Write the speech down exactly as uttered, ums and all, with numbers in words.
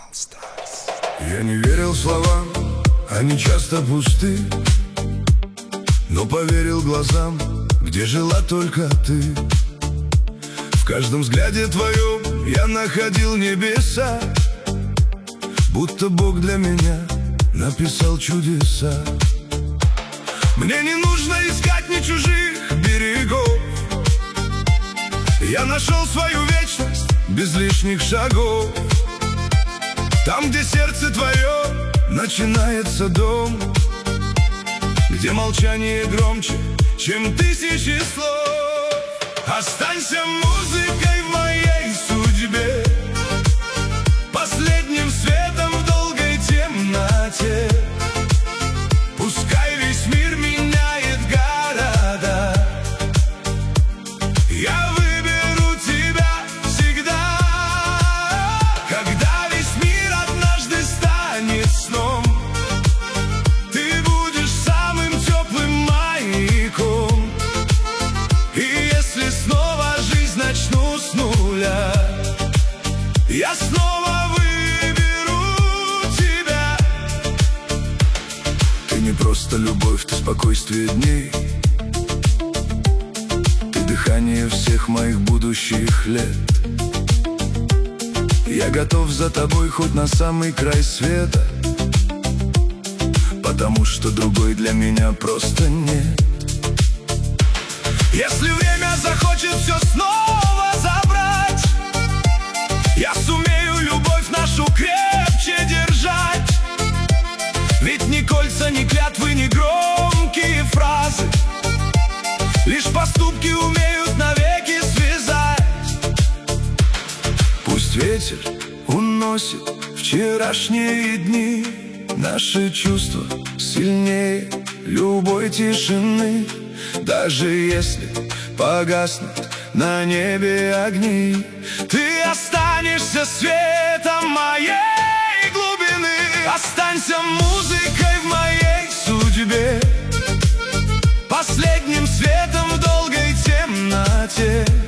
Я не верил словам, они часто пусты, но поверил глазам, где жила только ты. В каждом взгляде твоем я находил небеса, будто Бог для меня написал чудеса. Мне не нужно искать ни чужих берегов, я нашел свою вечность без лишних шагов. Там, где сердце твое начинается дом, где молчание громче, чем тысячи слов. Останься музыкой в моей судьбе, последним светом в долгой темноте. Пускай весь мир меняет города, я выберу тебя всегда. Когда весь мир однажды станет сном, ты будешь самым теплым маяком. И если снова жизнь начну с нуля, я снова выберу тебя. Ты не просто любовь, ты спокойствие дней, ты дыхание всех моих будущих лет. Я готов за тобой хоть на самый край света, потому что другой для меня просто нет. Если время захочет все снова забрать, я сумею любовь нашу крепче держать. Ведь ни кольца, ни клятвы, ни громкие фразы, лишь поступки умеют навеки связать. Пусть ветер уносит вчерашние дни, наши чувства сильнее любой тишины. Даже если погаснут на небе огни, ты останешься светом моей глубины. Останься музыкой в моей судьбе, последним светом в долгой темноте.